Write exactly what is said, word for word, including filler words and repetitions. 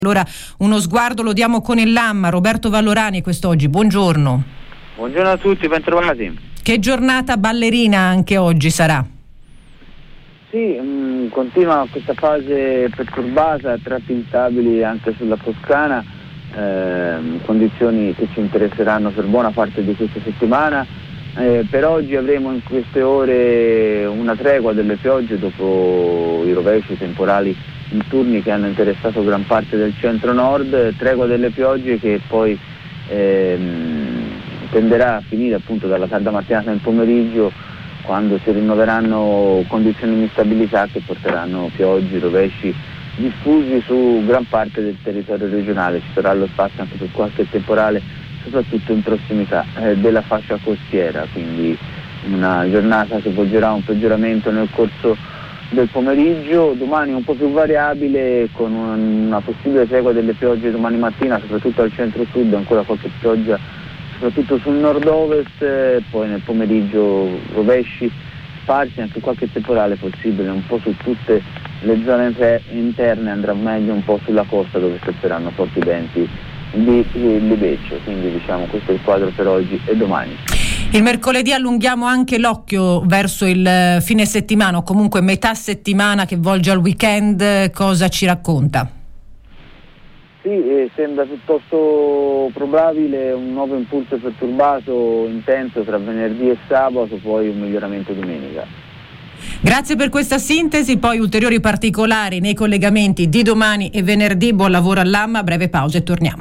Allora uno sguardo lo diamo con il Lamma. Roberto Vallorani quest'oggi, buongiorno. Buongiorno a tutti, bentrovati. Che giornata ballerina anche oggi sarà? Sì, mh, continua questa fase perturbata, a tratti instabili anche sulla Toscana, ehm, condizioni che ci interesseranno per buona parte di questa settimana. Eh, per oggi avremo in queste ore una tregua delle piogge dopo i rovesci temporali notturni che hanno interessato gran parte del centro-nord, tregua delle piogge che poi ehm, tenderà a finire appunto dalla tarda mattinata nel pomeriggio, quando si rinnoveranno condizioni di instabilità che porteranno piogge, rovesci diffusi su gran parte del territorio regionale. Ci sarà lo spazio anche per qualche temporale, soprattutto in prossimità eh, della fascia costiera, quindi una giornata che volgerà un peggioramento nel corso del pomeriggio. Domani un po' più variabile, con una possibile tregua delle piogge domani mattina, soprattutto al centro-sud, ancora qualche pioggia soprattutto sul nord-ovest, eh, poi nel pomeriggio rovesci sparsi, anche qualche temporale possibile un po' su tutte le zone interne, andrà meglio un po' sulla costa dove spetteranno forti venti di libeccio. Quindi diciamo questo è il quadro per oggi e domani. Il mercoledì allunghiamo anche l'occhio verso il fine settimana, o comunque metà settimana che volge al weekend. Cosa ci racconta? Sì, eh, sembra piuttosto probabile un nuovo impulso perturbato intenso tra venerdì e sabato, poi un miglioramento domenica. Grazie per questa sintesi, poi ulteriori particolari nei collegamenti di domani e venerdì. Buon lavoro all'Amma, breve pausa e torniamo.